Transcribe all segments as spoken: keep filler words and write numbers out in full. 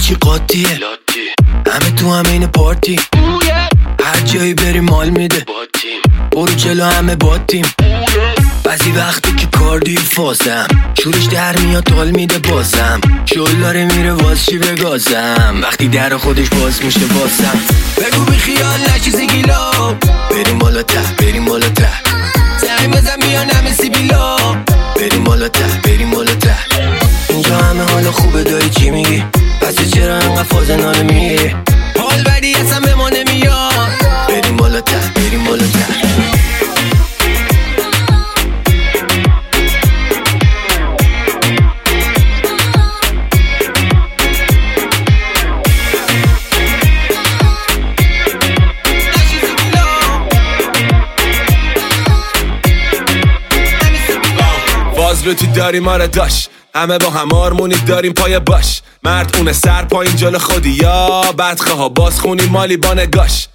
چی قاطیه، همه تو همین پارتی، هر جایی بری مال میده، برو جلو همه باتیم. بعضی وقتی که کاردی فازم، شورش در میاد حال میده بازم، شل داره میره واز چی بگازم، وقتی در خودش باز میشه بازم. بگو بی خیال نشی گیلا، بریم بالا ته بریم بالا ته، زنگ بزن میان همه سیبیلا، بریم بالا ته بریم بالا ته. اینجا همه حالا خوبه داری چی میگی، پس چرا انقدر فاز ناله میگی، حال بدی اصلا به ما نمیاد، بریم بالا ته بریم بالا ته. فازلوتی داریم ما را داشت، همه با هم آرمونی داریم پای باش، مرد اونه سر پایین جلو خودی یا بدخواه ها باز خونی مالی با نگاش.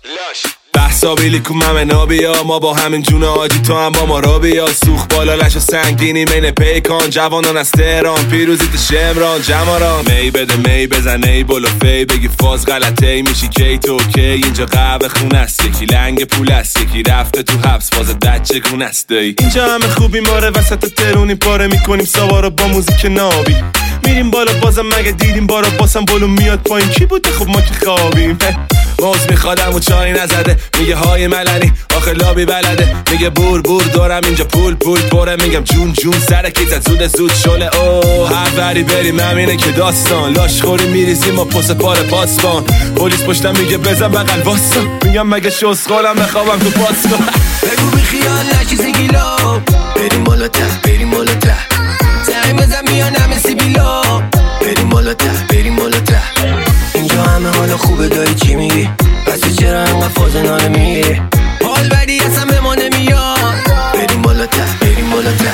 بحثا بیلی کو ممه نابیا، ما با همین جون آجی تو هم با ما را بیا، سوخ بالا لش و سنگینی مین پیکان، جوانان از تهران پیروزیت شمران جماران. می بده می بزن ای بلو فی، بگی فاز غلطه ای میشی کی تو کی، اینجا قهوه خون است، یکی لنگ پول است، یکی رفته تو حبس فاز دچه گون است دایی. اینجا همه خوبی ماره وسط ترونی پاره میکنیم سوارو با موزیک نابی، میریم بالا بازم مگه دیدیم بارا باسم بلو میاد پایین کی بوده خب ما که خوابیم. موز میخوادم و چای نزده، میگه های ملنی آخه لابی بلده، میگه بور بور دارم اینجا پول پول پره، میگم جون جون سر کیزت زود زود شله. اوه هر بری بریم همینه که داستان، لاش خوری میریزیم و پس پار پاسبان، پلیس پشتم میگه بزن بغل واسا، میگم مگه شسخالم بخوابم تو پاسکان. بگو بی خیال نشی گیلا، بریم بالا ته بریم بالا ته، زنگ بزن میان همه سیبیلا، بریم بالا ته بریم بالا ته. اینجا همه حالا خوبه داری چی میگی، پس چرا انقدر فاز ناله میگی، حال بدی اصلا به ما نمیاد، بریم بالا ته بریم بالا ته.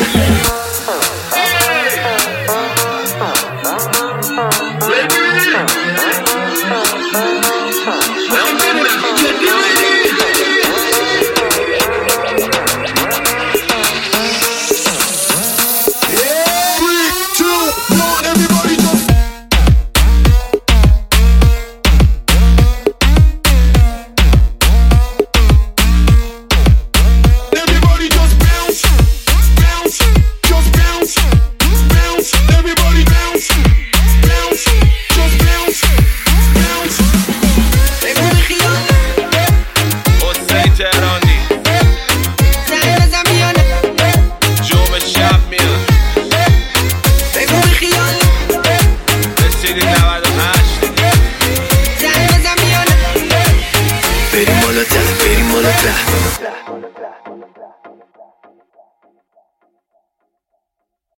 بریم بالا ته بریم بالا ته.